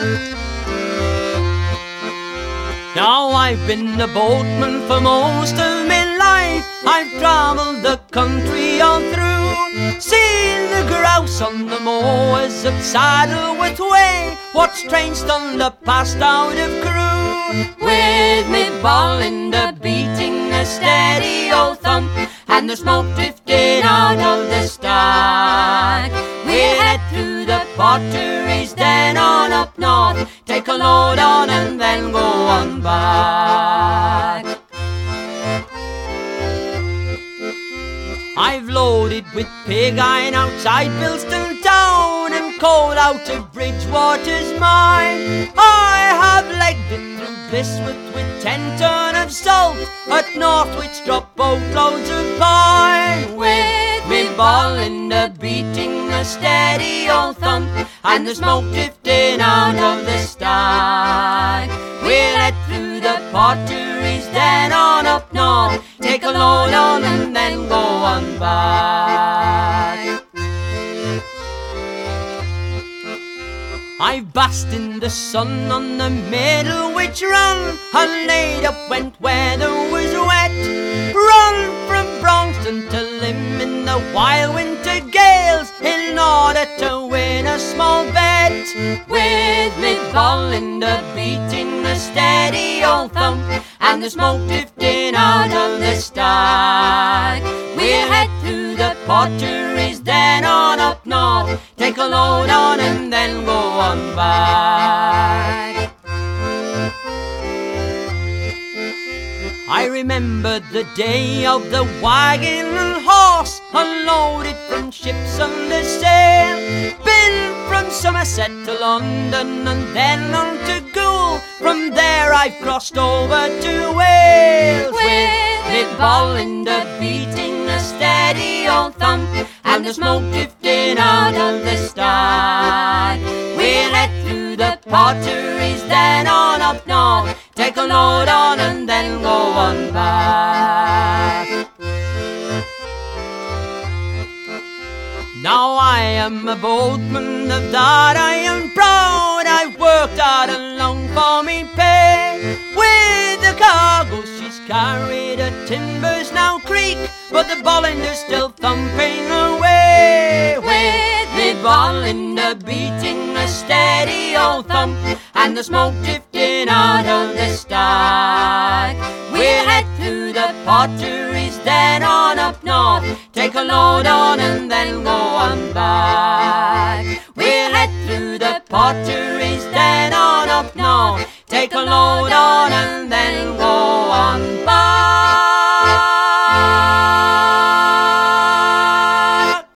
Now I've been a boatman for most of my life. I've travelled the country all through, seen the grouse on the moor as of saddle with way, watched trains thunder past out of crew. With me ball in the beating a steady old thump, and the smoke drifting out of the stack. We'll head through the Potteries, then on up north, take a load on and then go on back. I've loaded with pig iron outside Bilston town, and coal out of Bridgewater's mine. I have legged it through Blisworth with 10 ton of salt, at Northwich drop boatloads of pine. With me ball in the beating a steady old thump, and the smoke drifting out of the stack. We'll head through the Potteries, then on up north, take a load on and then go on back. I've basked in the sun on the Middlewich run, and laid up went weather was wet. Run from Bronxton to Lim in the wild winter gales, in order to win a small bet. With me ball in the beating a steady old thump, and the smoke drifting out of the stack. We'll head through the Potteries, then on up north, take a load on and then go on back. I remember the day of the wagon and horse, unloaded from ships under sail. Been from Somerset to London and then on to Goole, from there I've crossed over to Wales. With me ball in the beating a steady old thump, and the smoke drifting out of the stack. We'll head through the Potteries, then on up north, take a load on and then go on back. Now I am a boatman, of that I am proud. I've worked hard and long for me pay. With the cargo she's carried, her timbers now creak, but the Bollinger's still thumping away. With me Bollinger beating a steady old thump, and the smoke drifting out of the stack. We'll head through the Potteries, then on up north, take a load on and then go on back. We'll head through the Potteries, then on up north, take a load on and then go